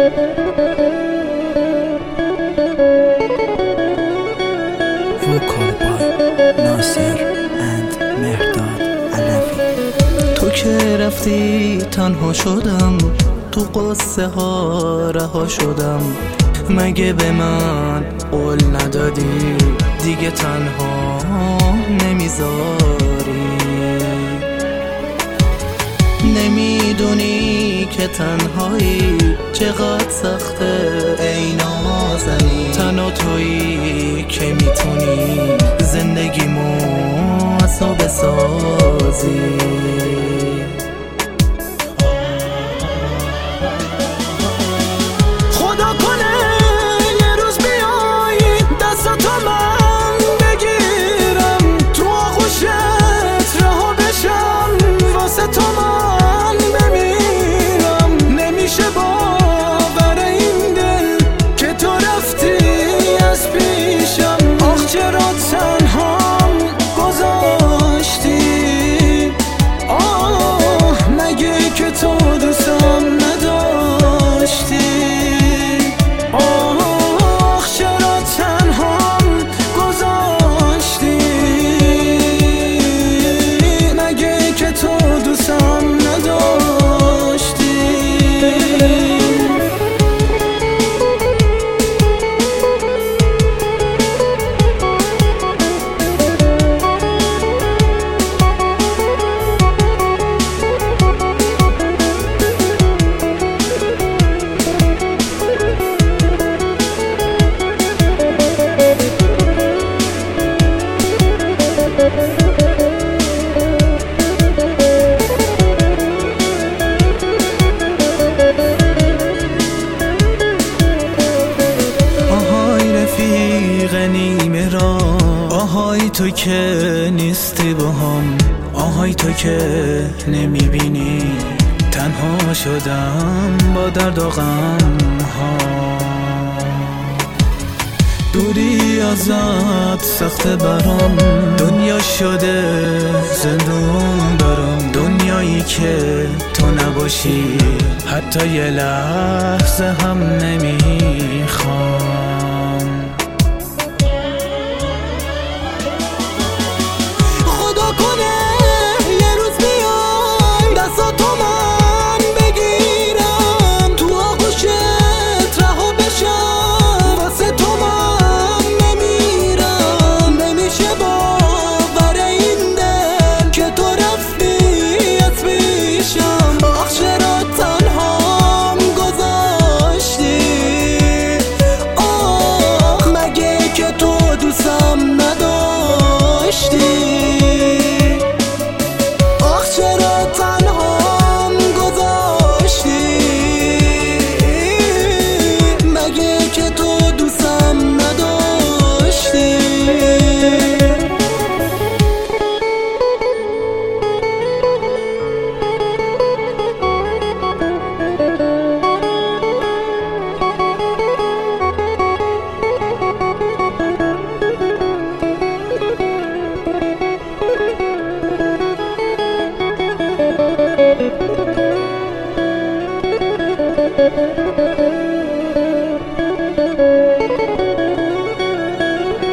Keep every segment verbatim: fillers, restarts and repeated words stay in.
Vocal by ناصر and مهرداد علوی. تو که رفتی تنها شدم، تو قصه ها رها شدم. مگه به من قول ندادی دیگه تنها نمیذاری؟ نمیدونی که تنهایی چقدر سخته ای نازنی؟ تنها تویی که میتونی زندگیمو اصلا بسازی. خدا کنه یه روز بیای دستاتو من بگیرم، تو آغوشت رها بشم، واسه تو من بمیرم. نمیشه باور این دل که تو رفتی از پیشم. آخ چرا تنهام گذاشتی؟ آه مگه که تو دوستم نداشتی؟ نیمه را آهای تو که نیستی با هم، آهای تو که نمیبینی تنها شدم با درد و غم ها. دوری ازت سخت برام، دنیا شده زندون برام. دنیایی که تو نباشی حتی یه لحظه هم نمیخوام.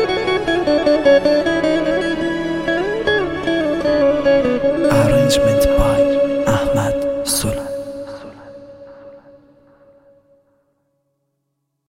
Arrangement